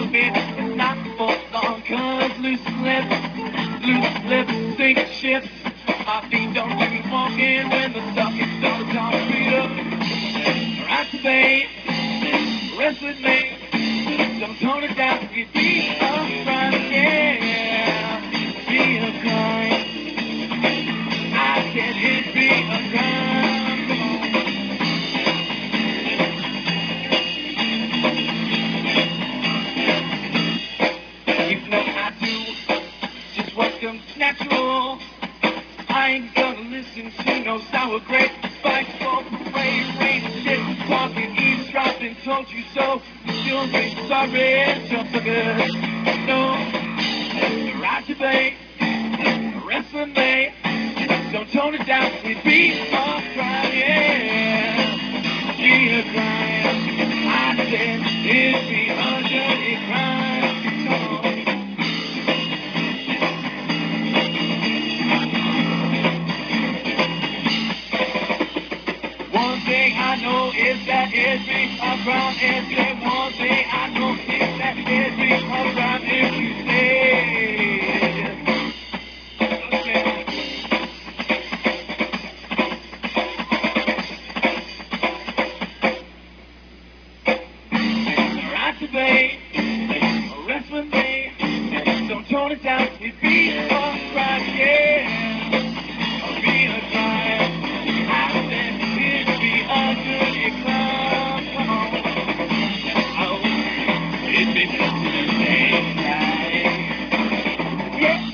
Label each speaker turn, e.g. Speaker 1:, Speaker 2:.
Speaker 1: It's not for long, cause loose lips sink ships. My feet don't do walking when the talking starts on speed up. Activate, rest with me. Don't tone it down, it be a crime, yeah. Be a crime. I said it'd be a crime. You know I do just what comes natural. I ain't gonna listen to no sour grape, spiteful parade, rain, shit, talking, eavesdropping, told you so. You still think sorry, jump the good. No, right to bay, rest for me. Don't tone it down, it be a crime, yeah. Be a crime. I said it'd be a dirty crime. Come on. One thing I know is that it'd be a crime if say one thing I know is that it'd be a crime if you say okay. Activate, rest with me. Don't tone it down, it'd be a crime, yeah. Be a crime. I said it'd be a dirty crime. Come on. Oh, it'd be right. Yeah.